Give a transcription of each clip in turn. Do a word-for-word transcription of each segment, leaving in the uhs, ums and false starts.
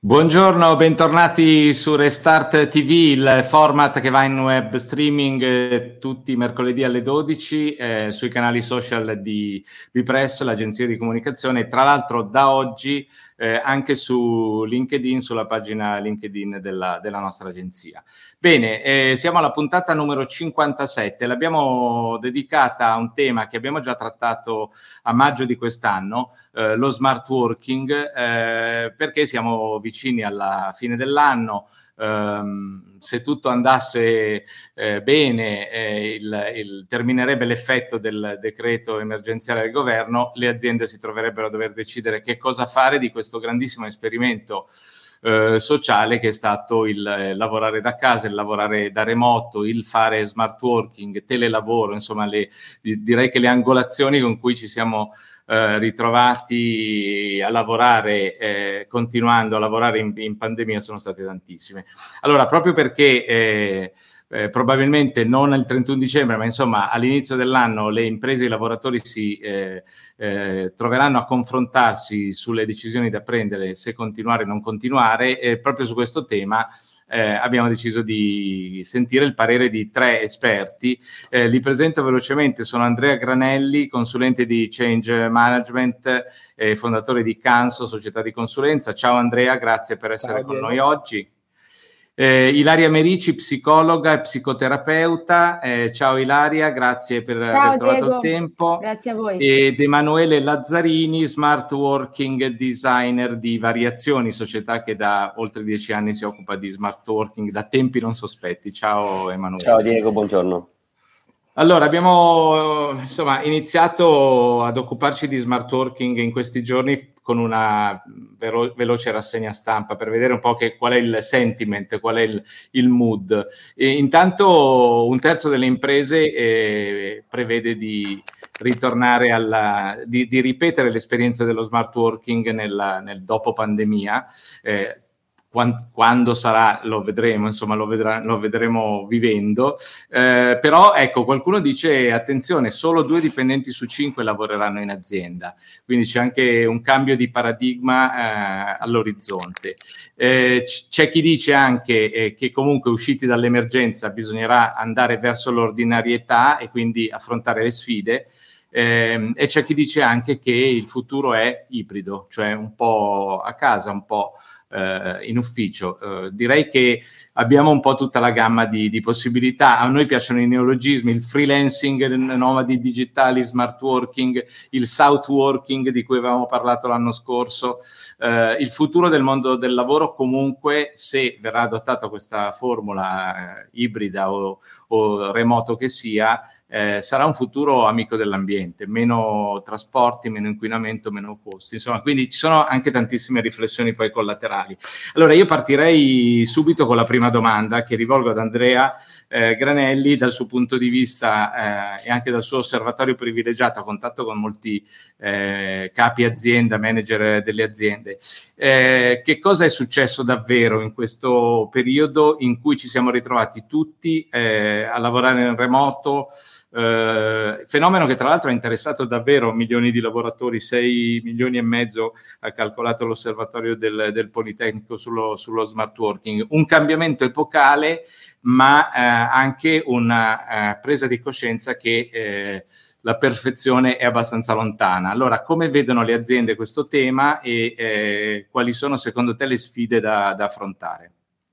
Buongiorno, bentornati su Restart T V, il format che va in web streaming eh, tutti i mercoledì alle dodici eh, sui canali social di Bipress, l'agenzia di comunicazione, e tra l'altro da oggi eh, anche su LinkedIn, sulla pagina LinkedIn della, della nostra agenzia. Bene, eh, siamo alla puntata numero cinquantasette, l'abbiamo dedicata a un tema che abbiamo già trattato a maggio di quest'anno, eh, lo smart working, eh, perché siamo vicini alla fine dell'anno. Um, se tutto andasse eh, bene, eh, il, il, terminerebbe l'effetto del decreto emergenziale del governo, le aziende si troverebbero a dover decidere che cosa fare di questo grandissimo esperimento eh, sociale che è stato il eh, lavorare da casa, il lavorare da remoto, il fare smart working, telelavoro, insomma le, direi che le angolazioni con cui ci siamo Eh, ritrovati a lavorare, eh, continuando a lavorare in, in pandemia, sono state tantissime. Allora, proprio perché eh, eh, probabilmente non il trentuno dicembre, ma insomma all'inizio dell'anno le imprese e i lavoratori si eh, eh, troveranno a confrontarsi sulle decisioni da prendere, se continuare o non continuare, e proprio su questo tema Eh, abbiamo deciso di sentire il parere di tre esperti. Eh, li presento velocemente: sono Andrea Granelli, consulente di Change Management e fondatore di Canso, società di consulenza. Ciao Andrea, grazie per essere Ciao, con Diego. noi oggi. Eh, Ilaria Merici, psicologa e psicoterapeuta. Eh, ciao Ilaria, grazie per ciao, aver trovato Diego. il tempo. Grazie a voi. Ed Emanuele Lazzarini, smart working designer di Variazioni, società che da oltre dieci anni si occupa di smart working da tempi non sospetti. Ciao Emanuele. Ciao Diego, buongiorno. Allora, abbiamo insomma iniziato ad occuparci di smart working in questi giorni con una vero, veloce rassegna stampa per vedere un po' che, qual è il sentiment, qual è il, il mood. E intanto un terzo delle imprese eh, prevede di ritornare alla, di, di ripetere l'esperienza dello smart working nella, nel dopo pandemia. Eh, quando sarà lo vedremo, insomma lo, vedrà, lo vedremo vivendo, eh, però ecco, qualcuno dice attenzione, solo due dipendenti su cinque lavoreranno in azienda, quindi c'è anche un cambio di paradigma eh, all'orizzonte. Eh, c- c'è chi dice anche eh, che comunque usciti dall'emergenza bisognerà andare verso l'ordinarietà e quindi affrontare le sfide. Eh, e c'è chi dice anche che il futuro è ibrido, cioè un po' a casa, un po' eh, in ufficio. Eh, direi che abbiamo un po' tutta la gamma di, di possibilità. A noi piacciono i neologismi, il freelancing, nomadi digitali, smart working, il south working di cui avevamo parlato l'anno scorso. Eh, il futuro del mondo del lavoro comunque, se verrà adottata questa formula eh, ibrida o, o remoto che sia, Eh, sarà un futuro amico dell'ambiente, meno trasporti, meno inquinamento, meno costi, insomma, quindi ci sono anche tantissime riflessioni poi collaterali. Allora io partirei subito con la prima domanda che rivolgo ad Andrea eh, Granelli, dal suo punto di vista eh, e anche dal suo osservatorio privilegiato, a contatto con molti eh, capi azienda, manager delle aziende. Eh, che cosa è successo davvero in questo periodo in cui ci siamo ritrovati tutti eh, a lavorare in remoto? Uh, fenomeno che tra l'altro ha interessato davvero milioni di lavoratori, sei milioni e mezzo ha calcolato l'osservatorio del, del Politecnico sullo, sullo smart working. Un cambiamento epocale, ma uh, anche una uh, presa di coscienza che eh, la perfezione è abbastanza lontana. Allora, come vedono le aziende questo tema e eh, quali sono secondo te le sfide da, da affrontare?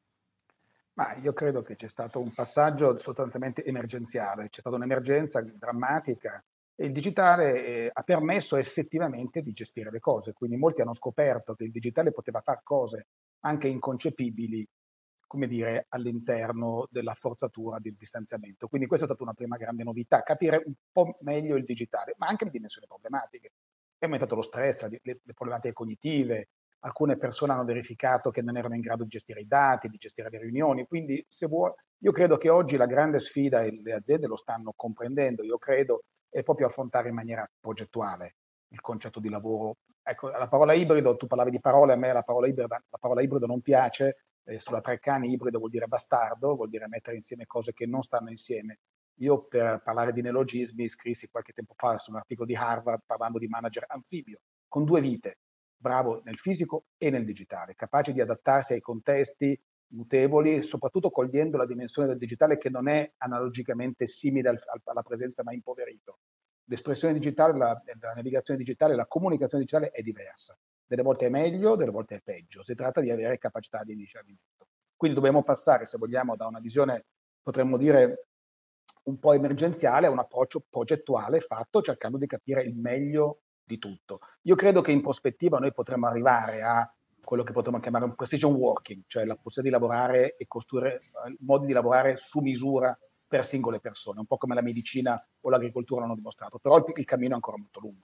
Ma io credo che c'è stato un passaggio sostanzialmente emergenziale, c'è stata un'emergenza drammatica e il digitale eh, ha permesso effettivamente di gestire le cose, quindi molti hanno scoperto che il digitale poteva fare cose anche inconcepibili, come dire, all'interno della forzatura del distanziamento. Quindi questa è stata una prima grande novità, capire un po' meglio il digitale, ma anche le dimensioni problematiche. È aumentato lo stress, le, le problematiche cognitive. Alcune persone hanno verificato che non erano in grado di gestire i dati, di gestire le riunioni, quindi se vuoi, io credo che oggi la grande sfida, e le aziende lo stanno comprendendo, io credo, è proprio affrontare in maniera progettuale il concetto di lavoro. Ecco, la parola ibrido, tu parlavi di parole, a me la parola ibrido, la parola ibrido non piace, eh, sulla Treccani ibrido vuol dire bastardo, vuol dire mettere insieme cose che non stanno insieme. Io per parlare di neologismi scrissi qualche tempo fa su un articolo di Harvard parlando di manager anfibio, con due vite. bravo nel fisico e nel digitale, capace di adattarsi ai contesti mutevoli, soprattutto cogliendo la dimensione del digitale che non è analogicamente simile al, al, alla presenza ma impoverito. L'espressione digitale, la, la navigazione digitale, la comunicazione digitale è diversa. Delle volte è meglio, delle volte è peggio. Si tratta di avere capacità di discernimento. Quindi dobbiamo passare, se vogliamo, da una visione, potremmo dire, un po' emergenziale a un approccio progettuale fatto cercando di capire il meglio di tutto. Io credo che in prospettiva noi potremmo arrivare a quello che potremmo chiamare un precision working, cioè la possibilità di lavorare e costruire modi di lavorare su misura per singole persone, un po' come la medicina o l'agricoltura l'hanno dimostrato, però il, il cammino è ancora molto lungo.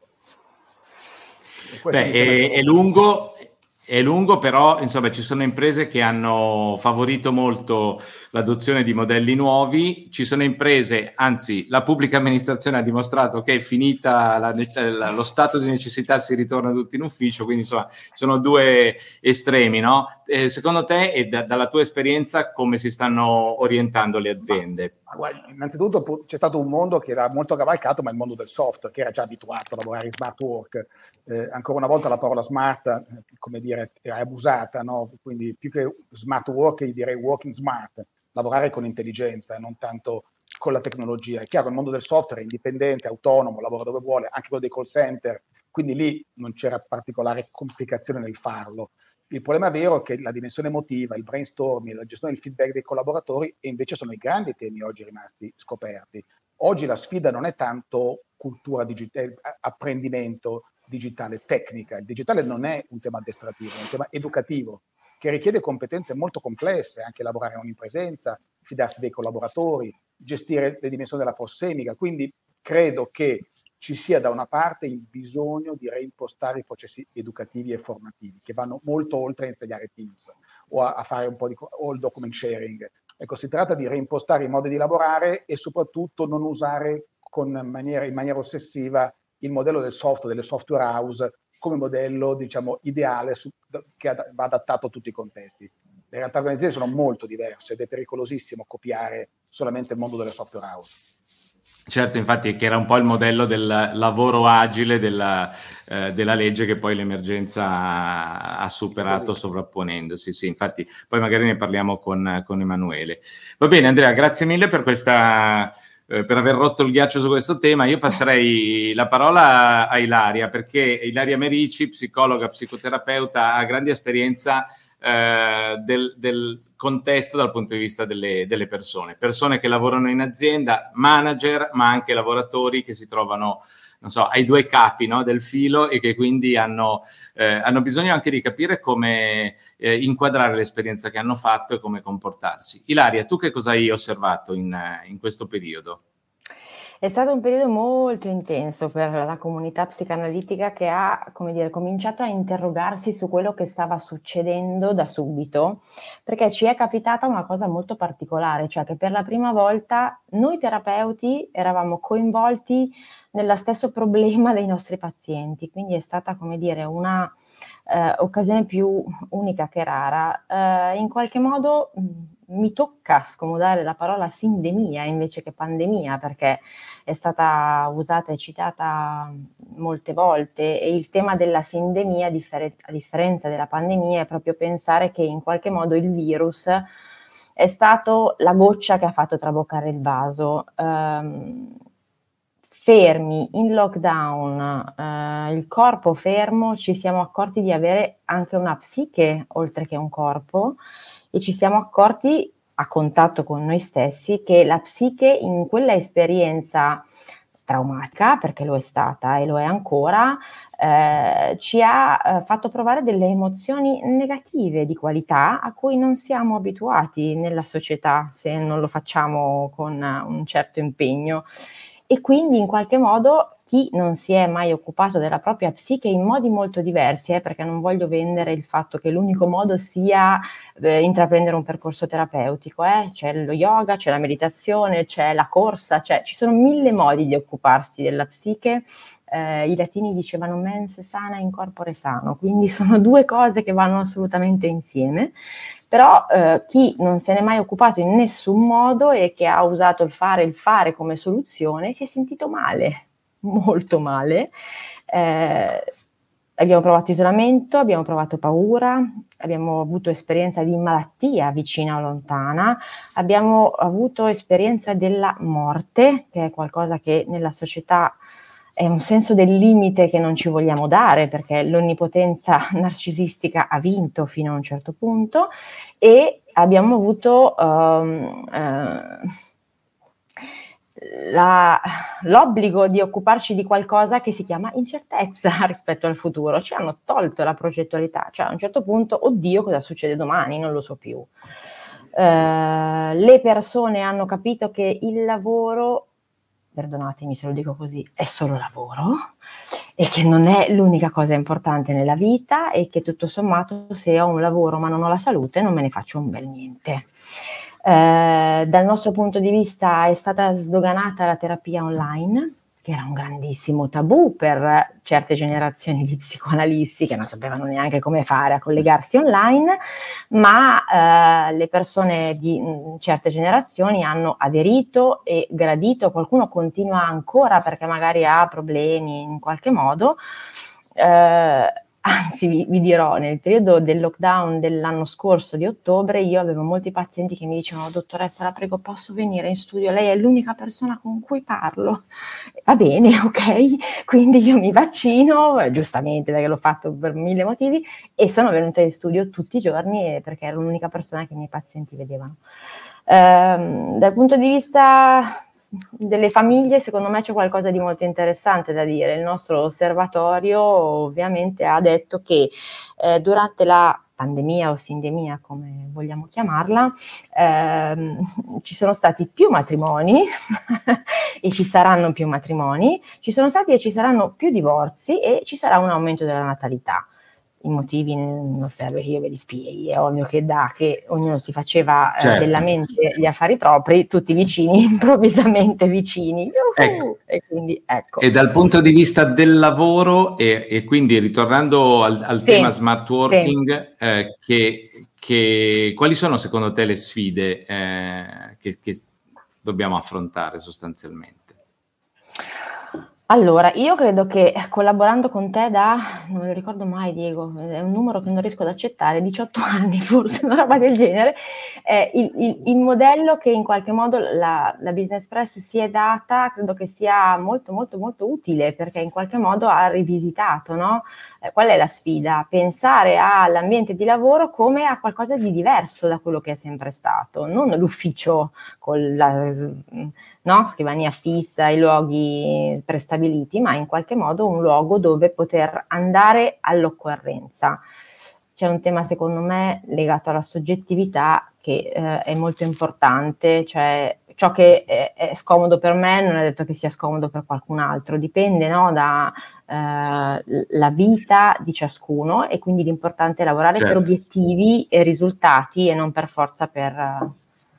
Beh, è, è lungo, è lungo, però insomma ci sono imprese che hanno favorito molto l'adozione di modelli nuovi, ci sono imprese, anzi la pubblica amministrazione ha dimostrato che è finita la, la, lo stato di necessità, si ritorna tutti in ufficio, quindi insomma sono due estremi, no? Eh, secondo te e da, dalla tua esperienza come si stanno orientando le aziende? Ma, ma guarda, innanzitutto c'è stato un mondo che era molto cavalcato, ma il mondo del software, che era già abituato a lavorare in smart work. Eh, ancora una volta la parola smart, eh, come dire, è abusata, no? Quindi più che smart work direi working smart, lavorare con intelligenza e non tanto con la tecnologia. È chiaro, il mondo del software è indipendente, autonomo, lavora dove vuole, anche quello dei call center, quindi lì non c'era particolare complicazione nel farlo. Il problema vero è che la dimensione emotiva, il brainstorming, la gestione del feedback dei collaboratori e invece sono i grandi temi oggi rimasti scoperti. Oggi la sfida non è tanto cultura digitale, apprendimento digitale, tecnica. Il digitale non è un tema addestrativo, è un tema educativo che richiede competenze molto complesse, anche lavorare in presenza, fidarsi dei collaboratori, gestire le dimensioni della prossemica. Quindi credo che ci sia da una parte il bisogno di reimpostare i processi educativi e formativi che vanno molto oltre a insegnare Teams o a, a fare un po' di o il document sharing. Ecco, si tratta di reimpostare i modi di lavorare e soprattutto non usare con maniera, in maniera ossessiva il modello del software, delle software house come modello, diciamo, ideale su, che ad, va adattato a tutti i contesti. Le realtà organizzative sono molto diverse ed è pericolosissimo copiare solamente il mondo delle software house. Certo, infatti, che era un po' il modello del lavoro agile della, eh, della legge che poi l'emergenza ha, ha superato sovrapponendosi. Sì, infatti, poi magari ne parliamo con, con Emanuele. Va bene, Andrea, grazie mille per questa, eh, per aver rotto il ghiaccio su questo tema. Io passerei la parola a Ilaria, perché Ilaria Merici, psicologa, psicoterapeuta, ha grande esperienza eh, del, del contesto dal punto di vista delle, delle persone, persone che lavorano in azienda, manager, ma anche lavoratori che si trovano, non so, ai due capi, no, del filo e che quindi hanno, eh, hanno bisogno anche di capire come eh, inquadrare l'esperienza che hanno fatto e come comportarsi. Ilaria, tu che cosa hai osservato in, in questo periodo? È stato un periodo molto intenso per la comunità psicanalitica che ha, come dire, cominciato a interrogarsi su quello che stava succedendo da subito, perché ci è capitata una cosa molto particolare, cioè che per la prima volta noi terapeuti eravamo coinvolti nello stesso problema dei nostri pazienti, quindi è stata, come dire, una eh, occasione più unica che rara. Eh, in qualche modo mh, mi tocca scomodare la parola sindemia invece che pandemia, perché è stata usata e citata molte volte, e il tema della sindemia, differ- a differenza della pandemia, è proprio pensare che in qualche modo il virus è stato la goccia che ha fatto traboccare il vaso. Um, fermi, in lockdown, eh, il corpo fermo, ci siamo accorti di avere anche una psiche oltre che un corpo, e ci siamo accorti a contatto con noi stessi che la psiche in quella esperienza traumatica, perché lo è stata e lo è ancora, eh, ci ha eh, fatto provare delle emozioni negative di qualità a cui non siamo abituati nella società se non lo facciamo con un certo impegno. E quindi in qualche modo chi non si è mai occupato della propria psiche in modi molto diversi, eh, perché non voglio vendere il fatto che l'unico modo sia eh, intraprendere un percorso terapeutico, eh? C'è lo yoga, c'è la meditazione, c'è la corsa, cioè ci sono mille modi di occuparsi della psiche. Eh, i latini dicevano mens sana in corpore sano, quindi sono due cose che vanno assolutamente insieme. Però eh, chi non se n'è mai occupato in nessun modo e che ha usato il fare il fare come soluzione si è sentito male, molto male, eh, abbiamo provato isolamento, abbiamo provato paura, abbiamo avuto esperienza di malattia vicina o lontana, abbiamo avuto esperienza della morte, che è qualcosa che nella società è un senso del limite che non ci vogliamo dare, perché l'onnipotenza narcisistica ha vinto fino a un certo punto, e abbiamo avuto um, uh, La, l'obbligo di occuparci di qualcosa che si chiama incertezza rispetto al futuro. Ci hanno tolto la progettualità, cioè a un certo punto, oddio, cosa succede domani? Non lo so più. Eh, le persone hanno capito che il lavoro, perdonatemi se lo dico così, è solo lavoro, e che non è l'unica cosa importante nella vita, e che tutto sommato, se ho un lavoro ma non ho la salute, non me ne faccio un bel niente. Eh, dal nostro punto di vista è stata sdoganata la terapia online, che era un grandissimo tabù per certe generazioni di psicoanalisti che non sapevano neanche come fare a collegarsi online, ma eh, le persone di mh, certe generazioni hanno aderito e gradito. Qualcuno continua ancora perché magari ha problemi in qualche modo. Eh, Anzi, vi, vi dirò, nel periodo del lockdown dell'anno scorso, di ottobre, io avevo molti pazienti che mi dicevano: dottoressa, la prego, posso venire in studio? Lei è l'unica persona con cui parlo. Va bene, ok, quindi io mi vaccino, giustamente perché l'ho fatto per mille motivi, e sono venuta in studio tutti i giorni perché ero l'unica persona che i miei pazienti vedevano. Ehm, dal punto di vista delle famiglie, secondo me c'è qualcosa di molto interessante da dire. Il nostro osservatorio ovviamente ha detto che eh, durante la pandemia o sindemia, come vogliamo chiamarla, ehm, ci sono stati più matrimoni e ci saranno più matrimoni, ci sono stati e ci saranno più divorzi, e ci sarà un aumento della natalità. I motivi non serve che io ve li spieghi, è ovvio che da che ognuno si faceva eh, certo. della mente gli affari propri, tutti vicini, improvvisamente vicini, ecco. E quindi ecco. E dal punto di vista del lavoro, e, e quindi ritornando al, al sì, tema smart working, sì. eh, che, che, quali sono secondo te le sfide eh, che, che dobbiamo affrontare sostanzialmente? Allora, io credo che collaborando con te da, non me lo ricordo mai Diego, è un numero che non riesco ad accettare, diciotto anni forse, una roba del genere, eh, il, il, il modello che in qualche modo la, la Business Press si è data, credo che sia molto molto molto utile, perché in qualche modo ha rivisitato, no? Eh, qual è la sfida? Pensare all'ambiente di lavoro come a qualcosa di diverso da quello che è sempre stato, non l'ufficio con la... no? Scrivania fissa, i luoghi prestabiliti, ma in qualche modo un luogo dove poter andare all'occorrenza. C'è un tema secondo me legato alla soggettività che eh, è molto importante, cioè ciò che è, è scomodo per me non è detto che sia scomodo per qualcun altro, dipende, no, da eh, la vita di ciascuno, e quindi l'importante è lavorare certo. per obiettivi e risultati, e non per forza per uh,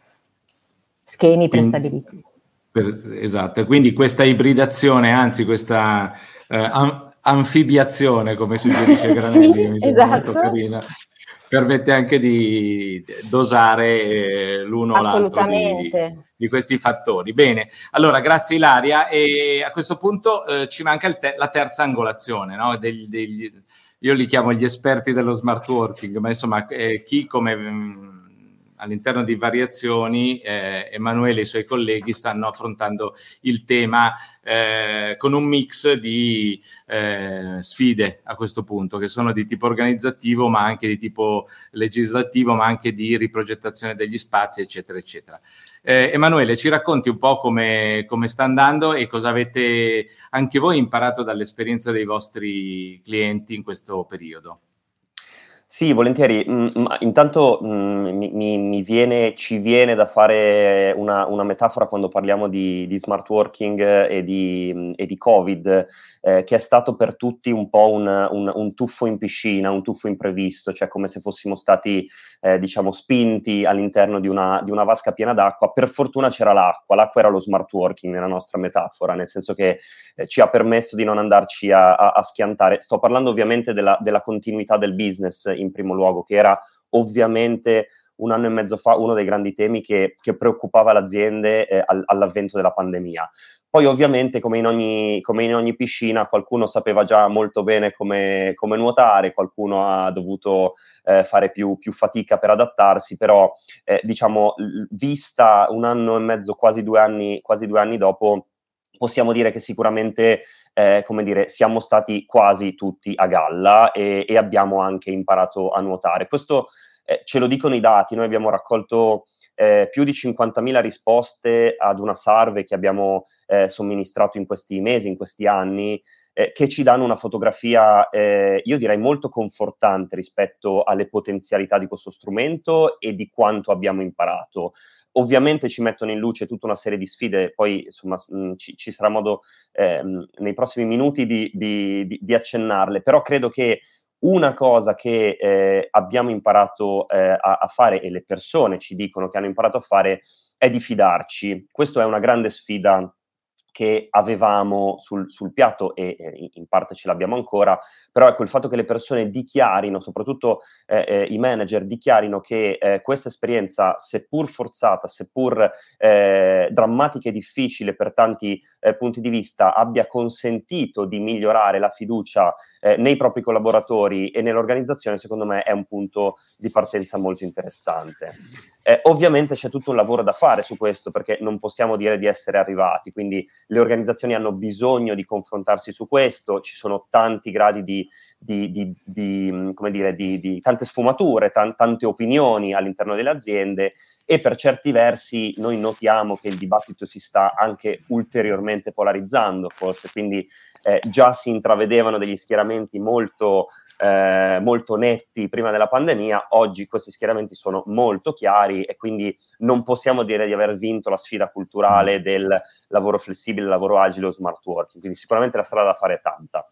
schemi prestabiliti. Quindi... Per, esatto, quindi questa ibridazione, anzi questa eh, an- anfibiazione, come suggerisce Granelli, sì, mi sembra esatto. molto carina, permette anche di dosare eh, l'uno o l'altro di, di questi fattori. Bene, allora grazie Ilaria, e a questo punto eh, ci manca il te- la terza angolazione, no? degli, degli, io li chiamo gli esperti dello smart working, ma insomma eh, chi come... Mh, all'interno di Variazioni, eh, Emanuele e i suoi colleghi stanno affrontando il tema eh, con un mix di eh, sfide a questo punto, che sono di tipo organizzativo, ma anche di tipo legislativo, ma anche di riprogettazione degli spazi, eccetera, eccetera. Eh, Emanuele, ci racconti un po' come, come sta andando e cosa avete anche voi imparato dall'esperienza dei vostri clienti in questo periodo? Sì, volentieri. Mm, ma intanto mm, mi, mi, mi viene, ci viene da fare una, una metafora quando parliamo di, di smart working e di, e di Covid, eh, che è stato per tutti un po' un, un, un tuffo in piscina, un tuffo imprevisto, cioè come se fossimo stati, eh, diciamo, spinti all'interno di una, di una vasca piena d'acqua. Per fortuna c'era l'acqua, l'acqua era lo smart working nella nostra metafora, nel senso che eh, ci ha permesso di non andarci a, a, a schiantare. Sto parlando ovviamente della, della continuità del business in primo luogo, che era ovviamente un anno e mezzo fa uno dei grandi temi che, che preoccupava le aziende eh, all, all'avvento della pandemia. Poi ovviamente come in ogni, come in ogni piscina qualcuno sapeva già molto bene come, come nuotare, qualcuno ha dovuto eh, fare più, più fatica per adattarsi, però eh, diciamo vista un anno e mezzo, quasi due anni, quasi due anni dopo, possiamo dire che sicuramente eh, come dire, siamo stati quasi tutti a galla e, e abbiamo anche imparato a nuotare. Questo eh, ce lo dicono i dati, noi abbiamo raccolto eh, più di cinquantamila risposte ad una survey che abbiamo eh, somministrato in questi mesi, in questi anni, eh, che ci danno una fotografia, eh, io direi molto confortante rispetto alle potenzialità di questo strumento e di quanto abbiamo imparato. Ovviamente ci mettono in luce tutta una serie di sfide, poi insomma mh, ci, ci sarà modo ehm, nei prossimi minuti di, di, di, di accennarle, però credo che una cosa che eh, abbiamo imparato eh, a, a fare, e le persone ci dicono che hanno imparato a fare, è di fidarci. Questa è una grande sfida che avevamo sul, sul piatto e eh, in parte ce l'abbiamo ancora, però ecco il fatto che le persone dichiarino, soprattutto eh, eh, i manager dichiarino che eh, questa esperienza, seppur forzata, seppur eh, drammatica e difficile per tanti eh, punti di vista, abbia consentito di migliorare la fiducia eh, nei propri collaboratori e nell'organizzazione, secondo me è un punto di partenza molto interessante. Eh, ovviamente c'è tutto un lavoro da fare su questo, perché non possiamo dire di essere arrivati, quindi le organizzazioni hanno bisogno di confrontarsi su questo, ci sono tanti gradi di, di, di, di come dire, di, di tante sfumature, tan, tante opinioni all'interno delle aziende e per certi versi noi notiamo che il dibattito si sta anche ulteriormente polarizzando forse, quindi eh, già si intravedevano degli schieramenti molto Eh, molto netti prima della pandemia, oggi questi schieramenti sono molto chiari e quindi non possiamo dire di aver vinto la sfida culturale del lavoro flessibile, lavoro agile o smart working, quindi sicuramente la strada da fare è tanta.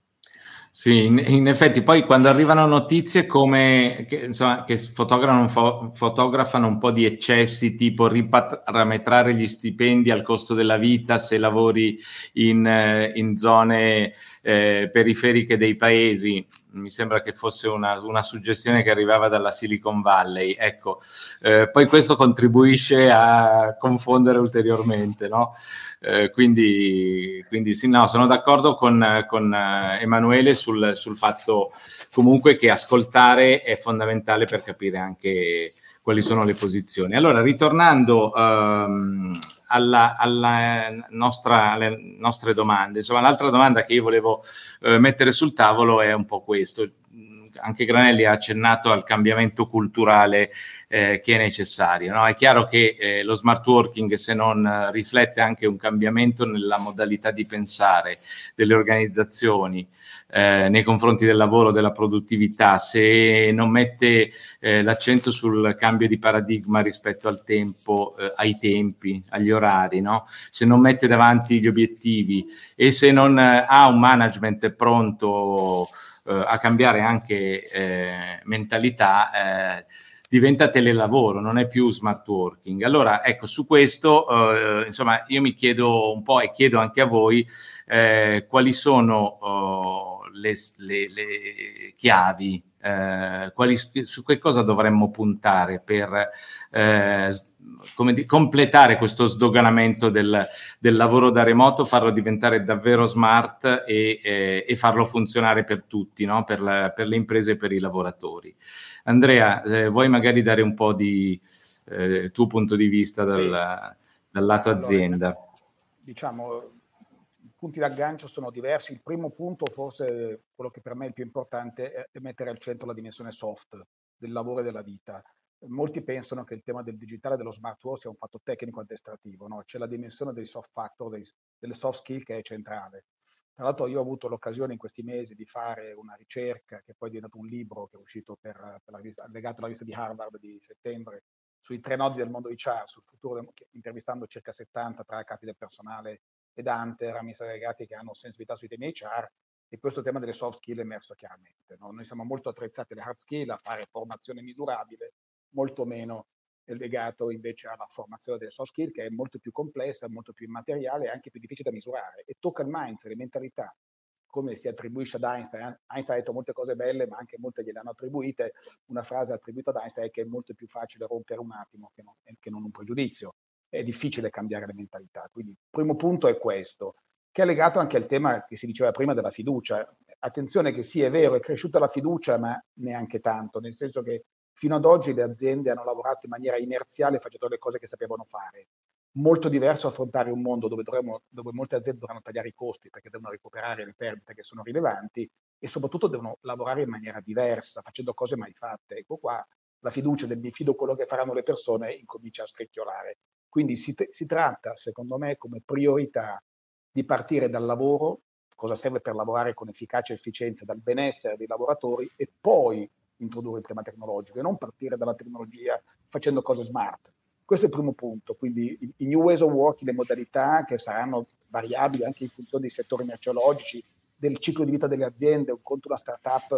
Sì, in, in effetti poi quando arrivano notizie come che, insomma, che fotografano, fo, fotografano un po' di eccessi, tipo riparametrare gli stipendi al costo della vita se lavori in, in zone eh, periferiche dei paesi, mi sembra che fosse una, una suggestione che arrivava dalla Silicon Valley, ecco, eh, poi questo contribuisce a confondere ulteriormente, no? Eh, quindi, quindi sì, no, sono d'accordo con, con Emanuele sul, sul fatto comunque che ascoltare è fondamentale per capire anche quali sono le posizioni. Allora, ritornando ehm, alla, alla nostra, alle nostre domande, insomma, l'altra domanda che io volevo eh, mettere sul tavolo è un po' questo. Anche Granelli ha accennato al cambiamento culturale eh, che è necessario, no? È chiaro che eh, lo smart working, se non eh, riflette anche un cambiamento nella modalità di pensare delle organizzazioni eh, nei confronti del lavoro, della produttività, se non mette eh, l'accento sul cambio di paradigma rispetto al tempo, eh, ai tempi, agli orari, no? Se non mette davanti gli obiettivi e se non eh, ha un management pronto a cambiare anche eh, mentalità, eh, diventa telelavoro, non è più smart working. Allora, ecco, su questo, eh, insomma, io mi chiedo un po' e chiedo anche a voi eh, quali sono oh, le, le, le chiavi, eh, quali, su che cosa dovremmo puntare per eh, come di, completare questo sdoganamento del, del lavoro da remoto, farlo diventare davvero smart e, eh, e farlo funzionare per tutti, no? per, la, per le imprese e per i lavoratori. Andrea, eh, vuoi magari dare un po' di eh, tuo punto di vista dal, sì. dal lato allora, azienda? Diciamo, i punti d'aggancio sono diversi. Il primo punto, forse quello che per me è il più importante, è mettere al centro la dimensione soft del lavoro e della vita. Molti pensano che il tema del digitale e dello smart work sia un fatto tecnico addestrativo, no? C'è la dimensione dei soft factor, dei, delle soft skill che è centrale. Tra l'altro io ho avuto l'occasione in questi mesi di fare una ricerca che poi è diventato un libro che è uscito per, per la rivista, legato alla rivista di Harvard di settembre, sui tre nodi del mondo H R, sul futuro, intervistando circa settanta tra capi del personale ed hunter, amministratori delegati che hanno sensibilità sui temi H R, e questo tema delle soft skill è emerso chiaramente, no? Noi siamo molto attrezzati alle hard skill, a fare formazione misurabile, molto meno legato invece alla formazione delle soft skill, che è molto più complessa, molto più immateriale e anche più difficile da misurare, e tocca il mindset, le mentalità. come si attribuisce ad Einstein. Einstein ha detto molte cose belle, ma anche molte gliele hanno attribuite. Una frase attribuita ad Einstein è che è molto più facile rompere un attimo che non, che non un pregiudizio. È difficile cambiare le mentalità. Quindi il primo punto è questo, che è legato anche al tema che si diceva prima della fiducia. Attenzione che sì, è vero, è cresciuta la fiducia, ma neanche tanto, nel senso che fino ad oggi le aziende hanno lavorato in maniera inerziale facendo le cose che sapevano fare. Molto diverso affrontare un mondo dove, dovremmo, dove molte aziende dovranno tagliare i costi perché devono recuperare le perdite che sono rilevanti e soprattutto devono lavorare in maniera diversa, facendo cose mai fatte. Ecco qua la fiducia del mi fido quello che faranno le persone incomincia a scricchiolare. Quindi si, si tratta, secondo me, come priorità di partire dal lavoro, cosa serve per lavorare con efficacia e efficienza, dal benessere dei lavoratori e poi introdurre il tema tecnologico e non partire dalla tecnologia facendo cose smart. Questo è il primo punto, quindi i new ways of working, le modalità che saranno variabili anche in funzione dei settori merceologici, del ciclo di vita delle aziende, un conto una startup,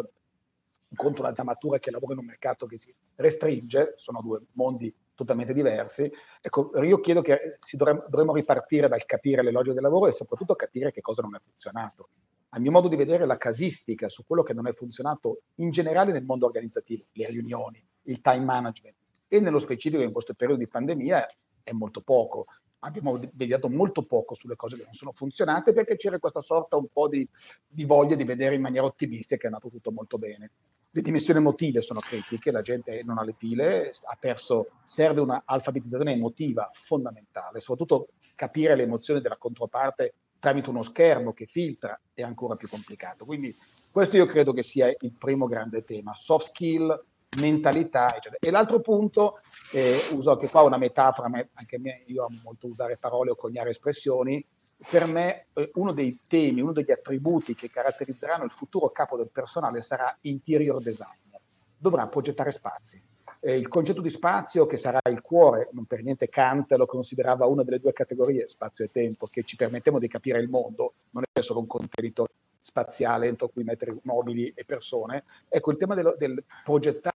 un conto una matura che lavora in un mercato che si restringe, sono due mondi totalmente diversi. Ecco, io chiedo che si dovremmo, dovremmo ripartire dal capire le logiche del lavoro e soprattutto capire che cosa non è funzionato. A mio modo di vedere la casistica su quello che non è funzionato in generale nel mondo organizzativo, le riunioni, il time management, e nello specifico in questo periodo di pandemia è molto poco. Abbiamo mediato molto poco sulle cose che non sono funzionate perché c'era questa sorta un po' di, di voglia di vedere in maniera ottimistica che è andato tutto molto bene. Le dimensioni emotive sono critiche, la gente non ha le pile, ha perso, serve una alfabetizzazione emotiva fondamentale, soprattutto capire le emozioni della controparte tramite uno schermo che filtra è ancora più complicato. Quindi questo io credo che sia il primo grande tema, soft skill, mentalità, eccetera. E l'altro punto, eh, uso anche qua una metafora, ma anche me, io amo molto usare parole o coniare espressioni, per me eh, uno dei temi, uno degli attributi che caratterizzeranno il futuro capo del personale sarà interior designer. Dovrà progettare spazi. Eh, il concetto di spazio che sarà il cuore, non per niente Kant lo considerava una delle due categorie, spazio e tempo, che ci permettiamo di capire il mondo, non è solo un contenitore spaziale entro cui mettere mobili e persone. Ecco, il tema del, del progettare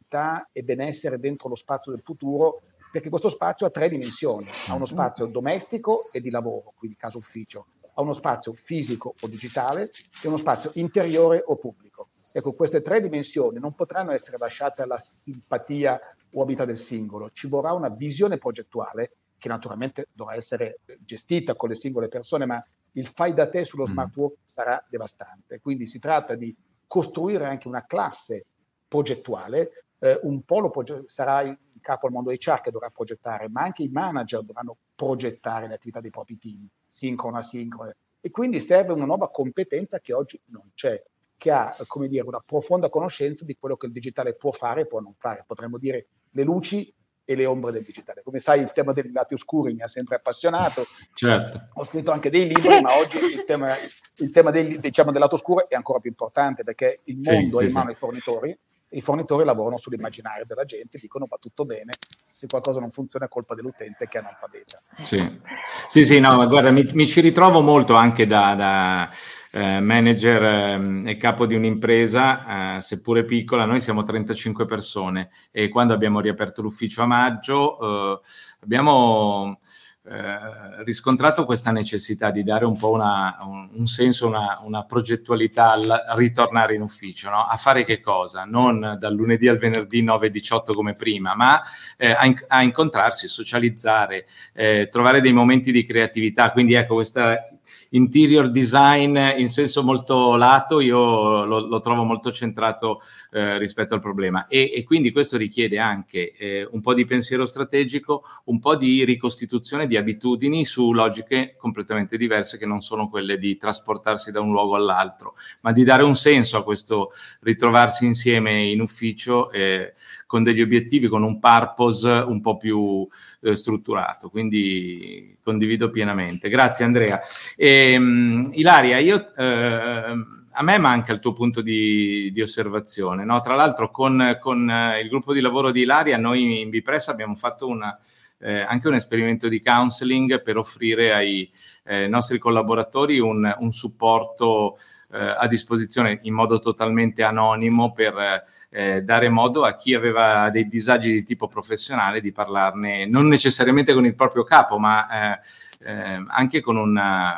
e benessere dentro lo spazio del futuro, perché questo spazio ha tre dimensioni, ha uno spazio domestico e di lavoro, quindi casa ufficio, ha uno spazio fisico o digitale e uno spazio interiore o pubblico. Ecco, queste tre dimensioni non potranno essere lasciate alla simpatia o abilità del singolo, ci vorrà una visione progettuale che naturalmente dovrà essere gestita con le singole persone, ma il fai da te sullo smart work sarà devastante. Quindi si tratta di costruire anche una classe progettuale, eh, un po' lo proge- sarà in capo al mondo H R che dovrà progettare, ma anche i manager dovranno progettare le attività dei propri team, sincrona, asincrone. E quindi serve una nuova competenza che oggi non c'è, che ha, come dire, una profonda conoscenza di quello che il digitale può fare e può non fare. Potremmo dire le luci e le ombre del digitale. Come sai, il tema dei lati oscuri mi ha sempre appassionato. Certo. Ho scritto anche dei libri, ma oggi il tema, il tema del, diciamo, del lato oscuro è ancora più importante perché il mondo sì, è in sì, mano sì. ai fornitori e i fornitori lavorano sull'immaginario della gente, dicono va tutto bene, se qualcosa non funziona è colpa dell'utente che è analfabeta. Sì, sì, sì, no, guarda, mi, mi ci ritrovo molto anche da, da eh, manager eh, e capo di un'impresa, eh, seppure piccola. Noi siamo trentacinque persone e quando abbiamo riaperto l'ufficio a maggio eh, abbiamo eh, riscontrato questa necessità di dare un po' una, un, un senso, una, una progettualità al ritornare in ufficio, no? A fare che cosa? Non dal lunedì al venerdì nove diciotto come prima, ma eh, a, in, a incontrarsi, socializzare, eh, trovare dei momenti di creatività. Quindi ecco, questa interior design in senso molto lato io lo, lo trovo molto centrato eh, rispetto al problema e, e quindi questo richiede anche eh, un po' di pensiero strategico, un po' di ricostituzione di abitudini su logiche completamente diverse che non sono quelle di trasportarsi da un luogo all'altro, ma di dare un senso a questo ritrovarsi insieme in ufficio eh, con degli obiettivi, con un purpose un po' più eh, strutturato. Quindi condivido pienamente. Grazie Andrea. E, um, Ilaria, io, eh, a me manca il tuo punto di, di osservazione, no? Tra l'altro con, con eh, il gruppo di lavoro di Ilaria noi in B-Press abbiamo fatto una, eh, anche un esperimento di counseling per offrire ai eh, nostri collaboratori un, un supporto eh, a disposizione in modo totalmente anonimo per eh, dare modo a chi aveva dei disagi di tipo professionale di parlarne non necessariamente con il proprio capo, ma eh, eh, anche con una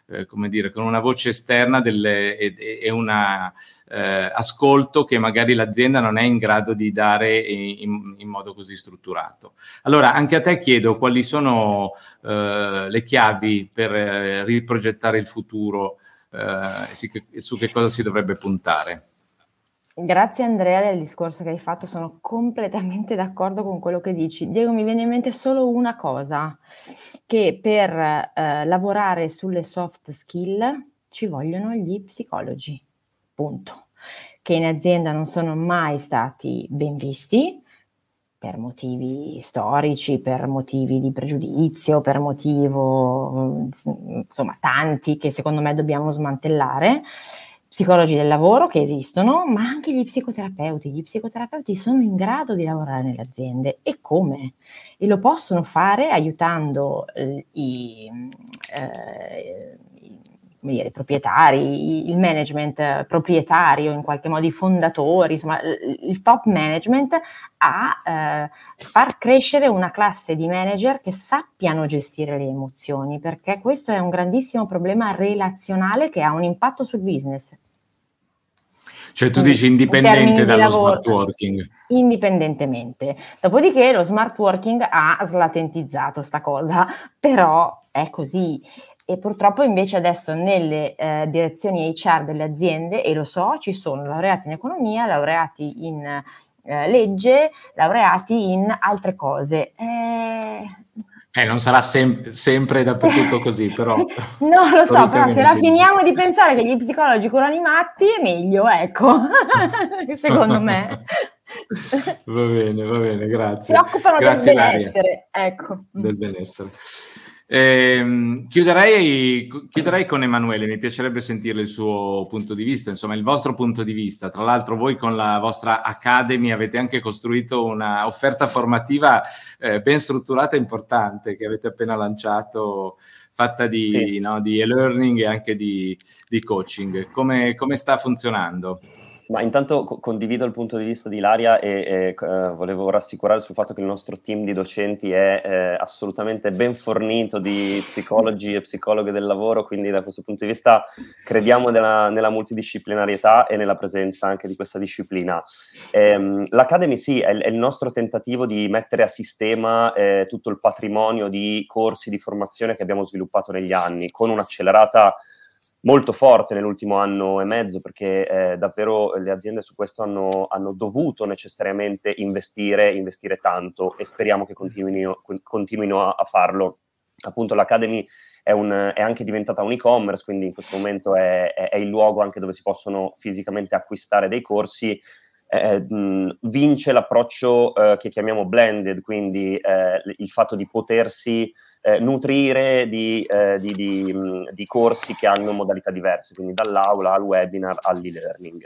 eh, come dire, con una voce esterna delle, e, e un eh, ascolto che magari l'azienda non è in grado di dare in, in modo così strutturato. Allora, anche a te chiedo quali sono eh, le chiavi per eh, riprogettare il futuro, eh, si, su che cosa si dovrebbe puntare. Grazie Andrea del discorso che hai fatto, sono completamente d'accordo con quello che dici. Diego, mi viene in mente solo una cosa, che per eh, lavorare sulle soft skill ci vogliono gli psicologi, punto, che in azienda non sono mai stati ben visti, per motivi storici, per motivi di pregiudizio, per motivo, insomma, tanti che secondo me dobbiamo smantellare. Psicologi del lavoro che esistono, ma anche gli psicoterapeuti. Gli psicoterapeuti sono in grado di lavorare nelle aziende, e come? E lo possono fare aiutando eh, i, eh, i, come dire, i proprietari, il management proprietario, in qualche modo i fondatori, insomma il top management, a eh, far crescere una classe di manager che sappiano gestire le emozioni, perché questo è un grandissimo problema relazionale che ha un impatto sul business. Cioè tu dici indipendente dallo lavoro, smart working. Indipendentemente. Dopodiché lo smart working ha slatentizzato sta cosa, però è così. E purtroppo invece adesso nelle eh, direzioni H R delle aziende, e lo so, ci sono laureati in economia, laureati in eh, legge, laureati in altre cose. Eh... Eh, non sarà sem- sempre dappertutto così, però... No, lo so, però se la finiamo di pensare che gli psicologi curano i matti, è meglio, ecco, secondo me. Va bene, va bene, grazie. Si occupano grazie, del benessere, ecco. Del benessere. Eh, chiuderei, chiuderei con Emanuele, mi piacerebbe sentire il suo punto di vista, insomma il vostro punto di vista. Tra l'altro voi con la vostra Academy avete anche costruito una offerta formativa eh, ben strutturata e importante che avete appena lanciato, fatta di, sì. no, di e-learning e anche di, di coaching. Come, come sta funzionando? Ma intanto co- condivido il punto di vista di Ilaria e, e eh, volevo rassicurare sul fatto che il nostro team di docenti è eh, assolutamente ben fornito di psicologi e psicologhe del lavoro, quindi da questo punto di vista crediamo nella, nella multidisciplinarietà e nella presenza anche di questa disciplina. Ehm, L'Academy sì, è, è il nostro tentativo di mettere a sistema eh, tutto il patrimonio di corsi di formazione che abbiamo sviluppato negli anni, con un'accelerata molto forte nell'ultimo anno e mezzo, perché eh, davvero le aziende su questo hanno, hanno dovuto necessariamente investire, investire tanto, e speriamo che continuino, continuino a, a farlo. Appunto l'Academy è, un, è anche diventata un e-commerce, quindi in questo momento è, è, è il luogo anche dove si possono fisicamente acquistare dei corsi. Eh, mh, vince l'approccio eh, che chiamiamo blended, quindi eh, il fatto di potersi eh, nutrire di, eh, di, di, mh, di corsi che hanno modalità diverse, quindi dall'aula al webinar all'e-learning.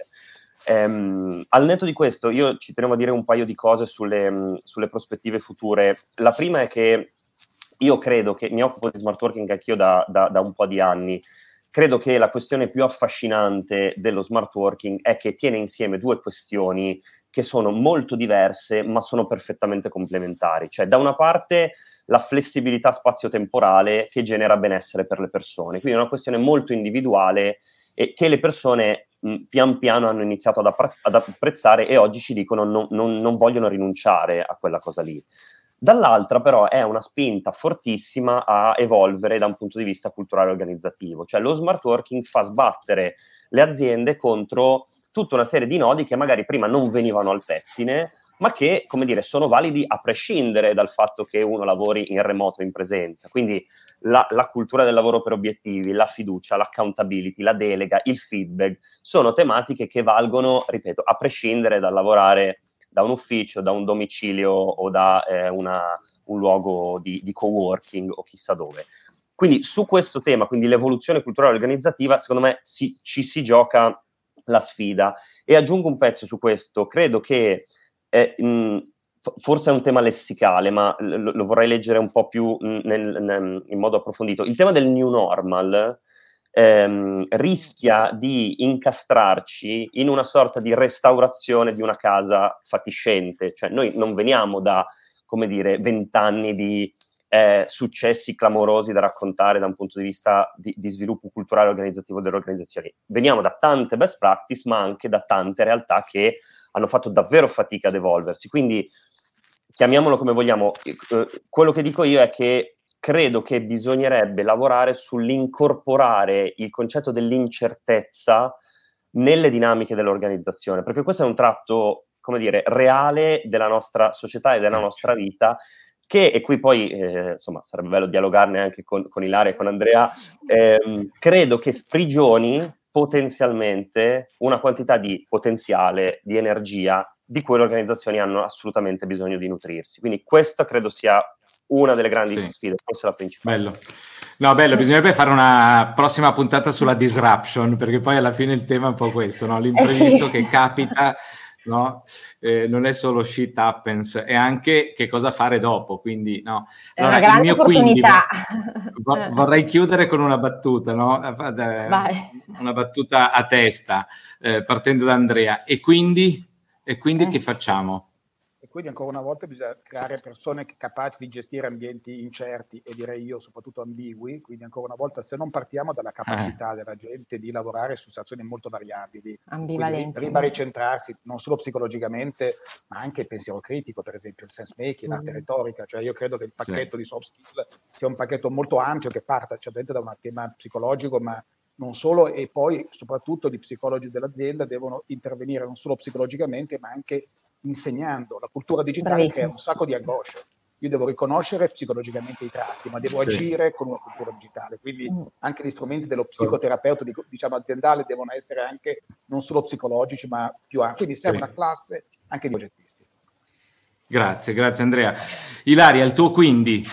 Ehm, al netto di questo io ci tenevo a dire un paio di cose sulle, mh, sulle prospettive future. La prima è che io credo che mi occupo di smart working anch'io da, da, da un po' di anni. Credo che la questione più affascinante dello smart working è che tiene insieme due questioni che sono molto diverse, ma sono perfettamente complementari. Cioè, da una parte, la flessibilità spazio-temporale che genera benessere per le persone. Quindi è una questione molto individuale e che le persone mh, pian piano hanno iniziato ad, appre- ad apprezzare, e oggi ci dicono non, non, non vogliono rinunciare a quella cosa lì. Dall'altra però è una spinta fortissima a evolvere da un punto di vista culturale e organizzativo, cioè lo smart working fa sbattere le aziende contro tutta una serie di nodi che magari prima non venivano al pettine, ma che, come dire, sono validi a prescindere dal fatto che uno lavori in remoto o in presenza. Quindi la, la cultura del lavoro per obiettivi, la fiducia, l'accountability, la delega, il feedback, sono tematiche che valgono, ripeto, a prescindere dal lavorare da un ufficio, da un domicilio o da eh, una, un luogo di, di coworking o chissà dove. Quindi su questo tema, quindi l'evoluzione culturale organizzativa, secondo me si, ci si gioca la sfida. E aggiungo un pezzo su questo, credo che eh, mh, forse è un tema lessicale, ma lo, lo vorrei leggere un po' più nel, nel, in modo approfondito. Il tema del new normal Ehm, rischia di incastrarci in una sorta di restaurazione di una casa fatiscente. Cioè noi non veniamo da, come dire, vent'anni di eh, successi clamorosi da raccontare da un punto di vista di, di sviluppo culturale e organizzativo delle organizzazioni. Veniamo da tante best practice, ma anche da tante realtà che hanno fatto davvero fatica ad evolversi. Quindi, chiamiamolo come vogliamo, eh, quello che dico io è che credo che bisognerebbe lavorare sull'incorporare il concetto dell'incertezza nelle dinamiche dell'organizzazione, perché questo è un tratto, come dire, reale della nostra società e della nostra vita, che, e qui poi, eh, insomma, sarebbe bello dialogarne anche con, con Ilaria e con Andrea, ehm, credo che sprigioni potenzialmente una quantità di potenziale, di energia, di cui le organizzazioni hanno assolutamente bisogno di nutrirsi. Quindi questa credo sia una delle grandi sì. sfide, forse la principale. Bello. No, bello, bisognerebbe fare una prossima puntata sulla disruption, perché poi alla fine il tema è un po' questo, no? L'imprevisto eh sì. che capita, no? Eh, non è solo shit happens, è anche che cosa fare dopo, quindi no. È allora, una grande il mio opportunità. Quindi, vo- vorrei chiudere con una battuta, no? Vai. Una battuta a testa, eh, partendo da Andrea. E quindi, e quindi eh. che facciamo? E quindi ancora una volta bisogna creare persone capaci di gestire ambienti incerti e direi io soprattutto ambigui, quindi ancora una volta se non partiamo dalla capacità eh. della gente di lavorare su situazioni molto variabili, ambivalenti, prima ricentrarsi non solo psicologicamente ma anche il pensiero critico, per esempio il sense making, mm. l'arte retorica, cioè io credo che il pacchetto sì. di soft skill sia un pacchetto molto ampio che parta certamente da un tema psicologico ma non solo, e poi soprattutto gli psicologi dell'azienda devono intervenire non solo psicologicamente ma anche insegnando. La cultura digitale Bravissimo. Crea un sacco di angosce. Io devo riconoscere psicologicamente i tratti, ma devo sì. agire con una cultura digitale. Quindi mm. anche gli strumenti dello psicoterapeuta, diciamo aziendale, devono essere anche non solo psicologici, ma più ampi. Quindi serve sì. una classe anche di progettisti. Grazie, grazie Andrea. Ilaria, il tuo quindi?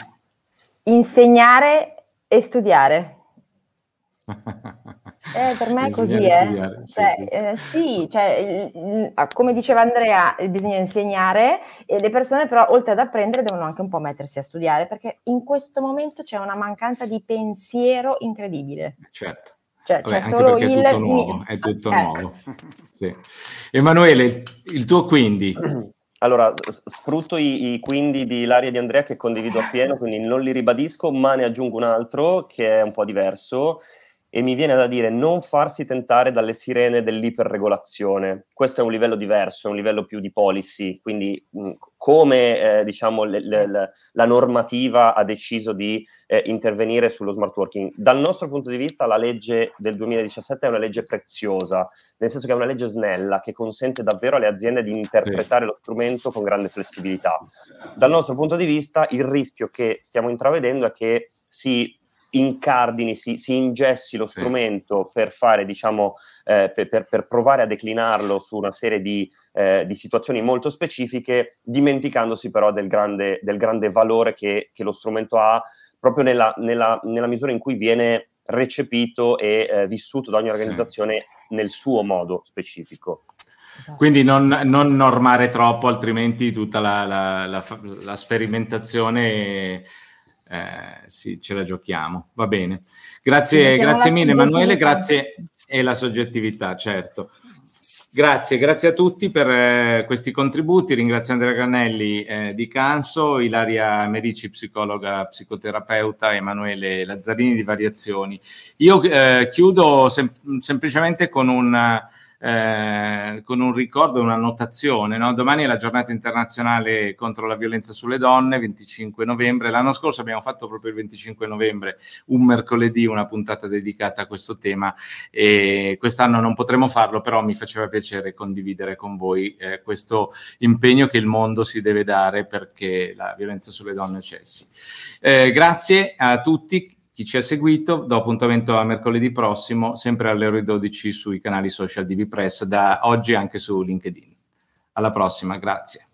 Insegnare e studiare. Eh, per me è così, eh. Cioè, sì, sì. Eh, sì cioè, il, il, come diceva Andrea, bisogna insegnare e le persone però oltre ad apprendere devono anche un po' mettersi a studiare, perché in questo momento c'è una mancanza di pensiero incredibile. Certo. Cioè, Vabbè, c'è solo è il... tutto nuovo, è tutto eh. nuovo. Sì. Emanuele, il, il tuo quindi? Allora, sfrutto i, i quindi di Ilaria e di Andrea che condivido appieno, quindi non li ribadisco, ma ne aggiungo un altro che è un po' diverso. E mi viene da dire non farsi tentare dalle sirene dell'iperregolazione. Questo è un livello diverso, è un livello più di policy, quindi mh, come eh, diciamo le, le, le, la normativa ha deciso di eh, intervenire sullo smart working. Dal nostro punto di vista la legge del duemiladiciassette è una legge preziosa, nel senso che è una legge snella che consente davvero alle aziende di interpretare sì. lo strumento con grande flessibilità. Dal nostro punto di vista il rischio che stiamo intravedendo è che si incardini, si, si ingessi lo sì. strumento per fare, diciamo, eh, per, per, per provare a declinarlo su una serie di, eh, di situazioni molto specifiche, dimenticandosi però del grande, del grande valore che, che lo strumento ha proprio nella, nella, nella misura in cui viene recepito e eh, vissuto da ogni organizzazione sì. nel suo modo specifico. Quindi non, non normare troppo, altrimenti tutta la, la, la, la sperimentazione Eh, sì, ce la giochiamo, va bene. Grazie, grazie mille Emanuele, grazie e la soggettività, certo. Grazie, grazie a tutti per eh, questi contributi. Ringrazio Andrea Granelli eh, di Canso, Ilaria Merici, psicologa, psicoterapeuta, Emanuele Lazzarini di Variazioni. Io eh, chiudo sem- semplicemente con un Eh, con un ricordo, una notazione, no? Domani è la giornata internazionale contro la violenza sulle donne, venticinque novembre. L'anno scorso abbiamo fatto proprio il venticinque novembre, un mercoledì, una puntata dedicata a questo tema, e quest'anno non potremo farlo, però mi faceva piacere condividere con voi eh, questo impegno che il mondo si deve dare perché la violenza sulle donne cessi. Eh, grazie a tutti chi ci ha seguito, do appuntamento a mercoledì prossimo, sempre alle ore dodici sui canali social di Vpress, da oggi anche su LinkedIn. Alla prossima, grazie.